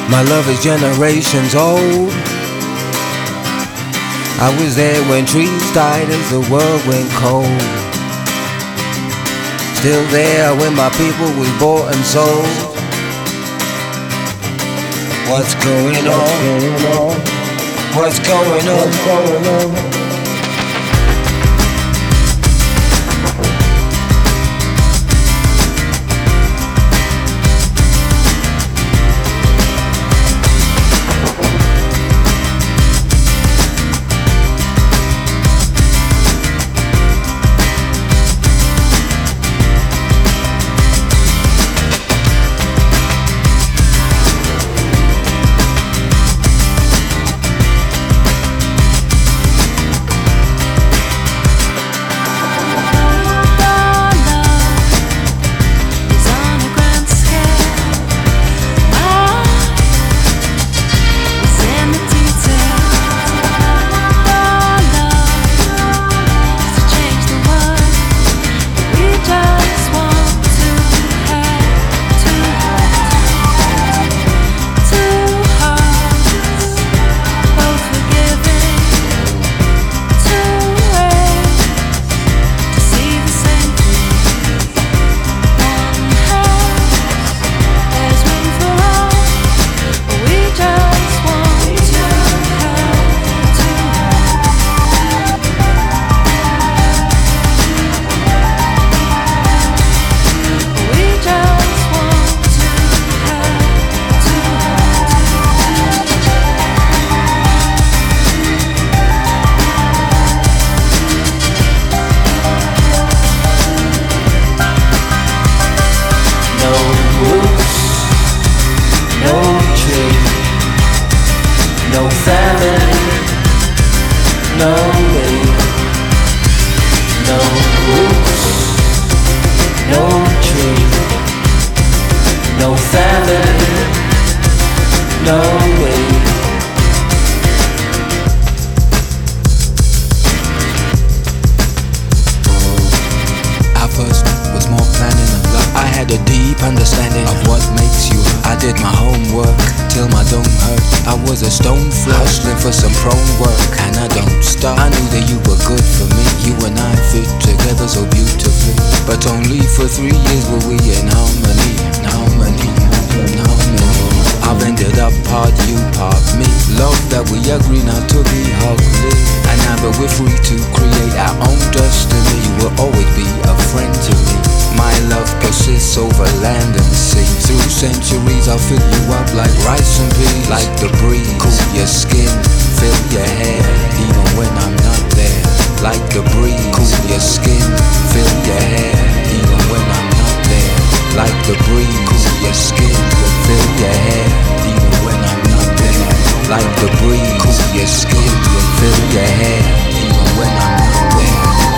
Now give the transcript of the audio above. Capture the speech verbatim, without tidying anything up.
My love is generations old. I was there when trees died as the world went cold. Still there when my people was bought and sold. What's going on? What's going on? No family, no way, no roots, no tree, no family, no way. I first was more planning of love. I had a deep understanding of what makes you. I did my homework till my dome hurt. I was a stone floor, hustling for some prone work, and I don't stop. I knew that you were good for me. You and I fit together so beautifully, but only for three years were we in harmony. Harmony, harmony. I've ended up part you, part me. Love that we agree not to be ugly, and now that we're free to create our own destiny, you will always be a friend to me. My love persists over land and sea. Through centuries I'll fill you up like rice and peas. Like the breeze, cool your skin, fill your hair, even when I'm not there. Like the breeze, cool your skin, fill your hair, even when I'm not there. Like the breeze, cool your skin, fill your hair, even when I'm not there. Like the breeze, cool your skin, fill your hair, even when I'm not there.